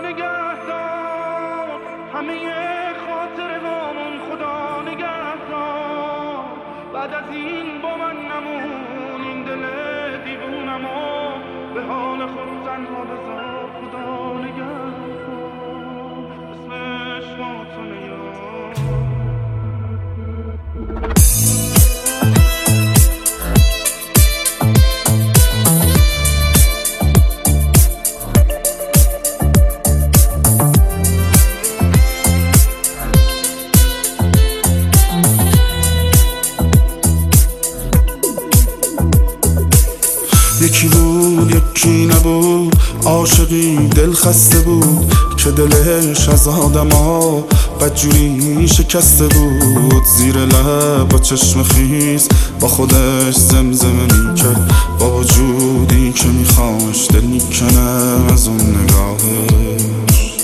نگهدار همه خاطرهامون، خدا نگهدار. بعد از این با من نمون، این دل دیوونمو به حال خود تنها بذار، خدا نگهدار. اسمش ماتونه یار. یکی بود یکی نبود، عاشقی دل خسته بود که دلش از آدما بدجوری شکسته بود. زیر لب با چشم خیز با خودش زمزمه میکرد، با وجودی که میخواش دل میکنه از اون نگاهش.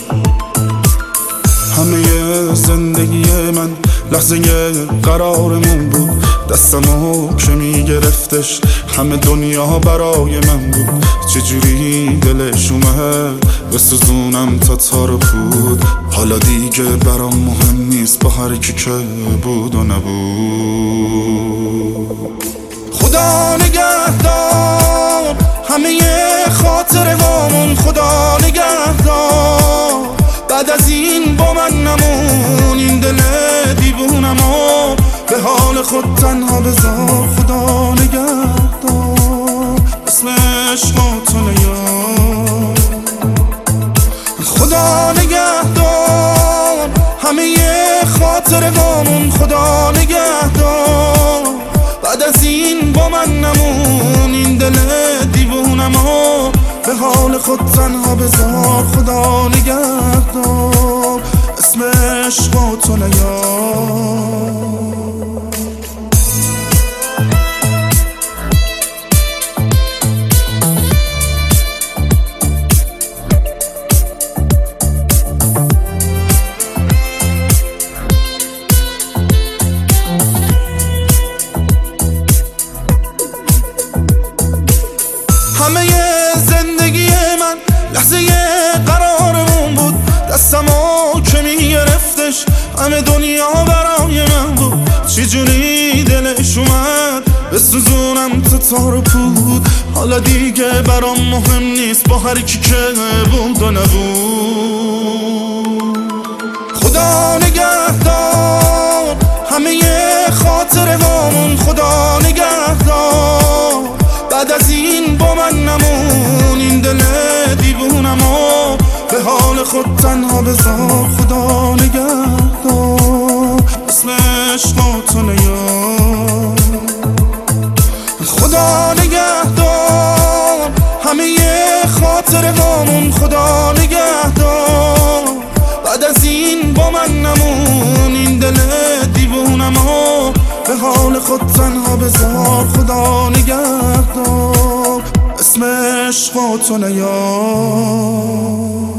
همه زندگی من لحظه قرارمون بود، دستمو که میگرفتش همه دنیا برای من بود. چجوری دلش اومد بسوزونم تا تار پود، حالا دیگه برام مهم نیست با هر کی که بود و نبود. خدا نگهدار همه خاطرهامون، خدا نگهدار. بعد از این با من نمون، این دل دیوونمو به حال خود تنها بذار، خدا نگهدار. اسمش ماتونه یار. خدا نگهدار همه خاطرهامون، خدا نگهدار. بعد از این با من نمون، این دل دیوونمو به حال خود تنها بذار، خدا نگهدار. اسمش ماتونه یار. همه زندگی من لحظه قرارمون بود، دستمو که میگرفتش همه دنیا برای من بود. چجوری دلش اومد بسوزونم تا تار و پود، حالا دیگه برام مهم نیست با هر کی که بود و نبود. خدا نگهدار همه خاطرهامون، خدا نگهدار. بعد از این با من نمون، این دل دیوونمو به حال خود تنها بذار، خدا نگهدار. اسمش ماتونه یار. خدا نگهدار همه خاطرهامون، خدا نگهدار. بعد از این با من نمون، این دل دیوونمو به حال خود تنها بذار، خدا نگهدار. اسمش ماتونه یار.